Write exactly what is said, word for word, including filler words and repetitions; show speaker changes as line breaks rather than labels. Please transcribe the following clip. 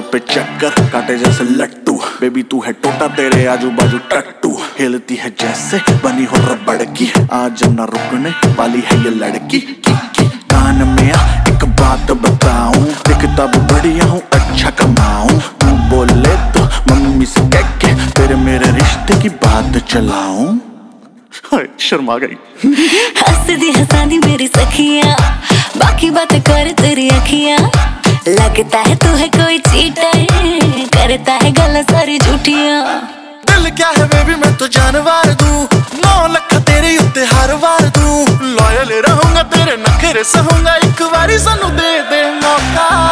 पे चक्कर काटे जैसे लट्टू। बेबी तू है टोटा तेरे आजू बाजू टट्टू। हिलती है जैसे बनी हो रबड़ की, आज न रुकने वाली है ये लड़की। की, की, कान में आ एक बात बताऊं, दिखता भी बढ़िया हूँ अच्छा कमाऊं। तू बोले तो मम्मी से कह के तेरे मेरे रिश्ते की बात चलाऊं। शर्मा गई।
हंस दी हंसानी मेरी सखियां, बाकी बातें करे तेरी अखियां। लगता है तू है कोई चीटर, करता है गला सारी झूठियां।
दिल क्या है बेबी मैं तो जानवर दूं, नौ लख तेरे उत्ते हर वार दूं। लॉयल रहूंगा तेरे नखरे सहूंगा, एक बारी सानू दे दे मौका।